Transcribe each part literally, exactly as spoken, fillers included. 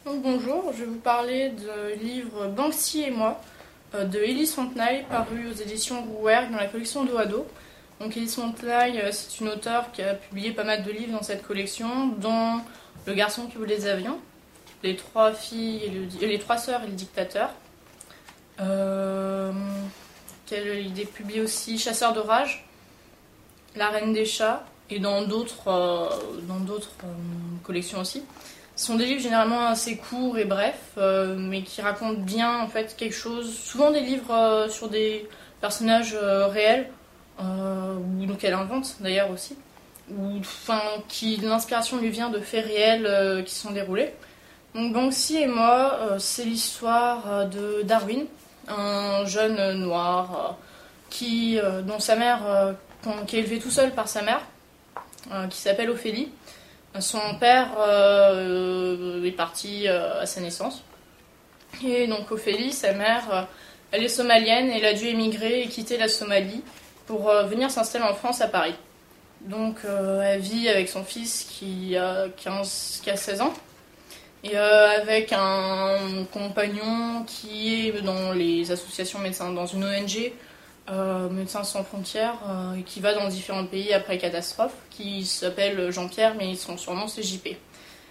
Donc, bonjour, je vais vous parler du livre Banksy et moi euh, de Elise Fontenay, paru aux éditions Rouergue dans la collection dos à dos. Donc Elise Fontenay, euh, c'est une auteure qui a publié pas mal de livres dans cette collection, dont Le garçon qui volait des avions, Les trois filles et le, euh, les trois sœurs et le dictateur. Euh, qu'elle il est publié aussi Chasseur d'orage, La reine des chats et dans d'autres euh, dans d'autres euh, collections aussi. Ce sont des livres généralement assez courts et brefs, euh, mais qui racontent bien en fait quelque chose. Souvent des livres euh, sur des personnages euh, réels, euh, ou donc elle invente d'ailleurs aussi, ou enfin qui l'inspiration lui vient de faits réels euh, qui se sont déroulés. Donc Banksy et moi, euh, c'est l'histoire euh, de Darwin, un jeune noir euh, qui euh, dont sa mère, euh, qui est élevé tout seul par sa mère, euh, qui s'appelle Ophélie. Son père euh, est parti euh, à sa naissance. Et donc Ophélie, sa mère, euh, elle est somalienne et elle a dû émigrer et quitter la Somalie pour euh, venir s'installer en France à Paris. Donc euh, elle vit avec son fils qui a, quinze, qui a seize ans et euh, avec un compagnon qui est dans les associations médecins, dans une O N G, Euh, Médecins sans frontières, euh, et qui va dans différents pays après catastrophe, qui s'appelle Jean-Pierre, mais son surnom c'est J P.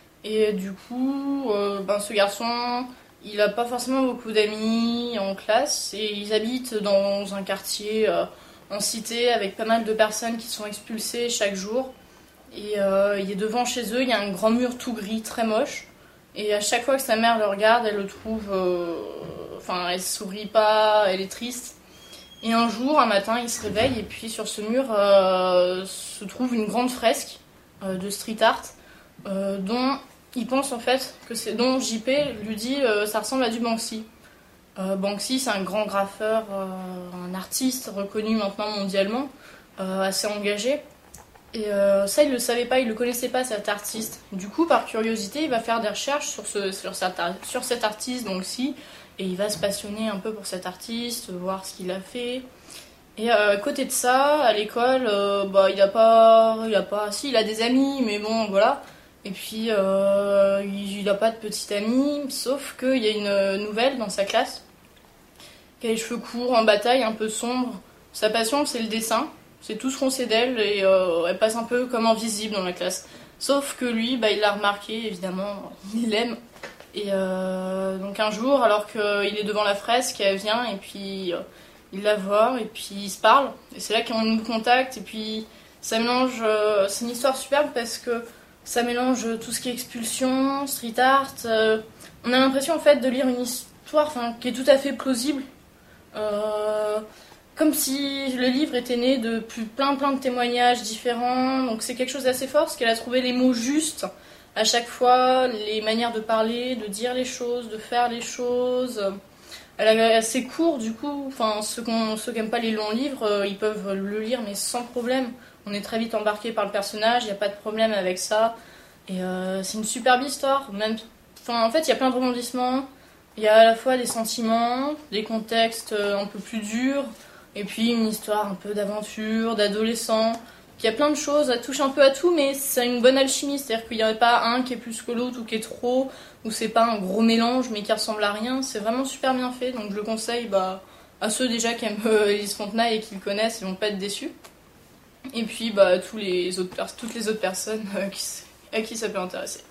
Et du coup, euh, ben, ce garçon, il n'a pas forcément beaucoup d'amis en classe, et ils habitent dans un quartier euh, en cité avec pas mal de personnes qui sont expulsées chaque jour. Et euh, il est devant chez eux, il y a un grand mur tout gris, très moche. Et à chaque fois que sa mère le regarde, elle le trouve... euh, Enfin, elle sourit pas, elle est triste. Et un jour, un matin, il se réveille et puis sur ce mur euh, se trouve une grande fresque euh, de street art euh, dont il pense en fait que c'est dont J P lui dit euh, ça ressemble à du Banksy. Euh, Banksy, c'est un grand graffeur, euh, un artiste reconnu maintenant mondialement, euh, assez engagé. Et euh, ça, il le savait pas, il le connaissait pas cet artiste. Du coup, par curiosité, il va faire des recherches sur, ce, sur, cet, sur cet artiste, Banksy. Et il va se passionner un peu pour cet artiste, voir ce qu'il a fait. Et euh, à côté de ça, à l'école, euh, bah, il a pas, il a pas, si, il a des amis, mais bon, voilà. Et puis, euh, il n'a pas de petite amie, sauf qu'il y a une nouvelle dans sa classe, qui a les cheveux courts, en bataille, un peu sombre. Sa passion, c'est le dessin. C'est tout ce qu'on sait d'elle, et euh, elle passe un peu comme invisible dans la classe. Sauf que lui, bah, il l'a remarqué, évidemment, il l'aime. Et euh, donc un jour, alors qu'il est devant la fresque, elle vient et puis euh, il la voit et puis ils se parlent. Et c'est là qu'on nous contacte et puis ça mélange... Euh, c'est une histoire superbe parce que ça mélange tout ce qui est expulsion, street art. Euh, on a l'impression en fait de lire une histoire enfin, qui est tout à fait plausible. Euh, comme si le livre était né de plein plein de témoignages différents. Donc c'est quelque chose d'assez fort parce qu'elle a trouvé les mots justes à chaque fois, les manières de parler, de dire les choses, de faire les choses. Elle est assez court, du coup, enfin, ceux, ceux qui n'aiment pas les longs livres, euh, ils peuvent le lire, mais sans problème. On est très vite embarqué par le personnage, il n'y a pas de problème avec ça. Et euh, c'est une superbe histoire. Même, enfin, en fait, il y a plein de rebondissements. Il y a à la fois des sentiments, des contextes un peu plus durs, et puis une histoire un peu d'aventure, d'adolescent. Il y a plein de choses, ça touche un peu à tout, mais c'est une bonne alchimie, c'est-à-dire qu'il n'y a pas un qui est plus que l'autre ou qui est trop, ou c'est pas un gros mélange mais qui ressemble à rien, c'est vraiment super bien fait, donc je le conseille bah, à ceux déjà qui aiment euh, Elise Fontenay et qui le connaissent, ils vont pas être déçus. Et puis bah, tous les autres, toutes les autres personnes euh, qui, à qui ça peut intéresser.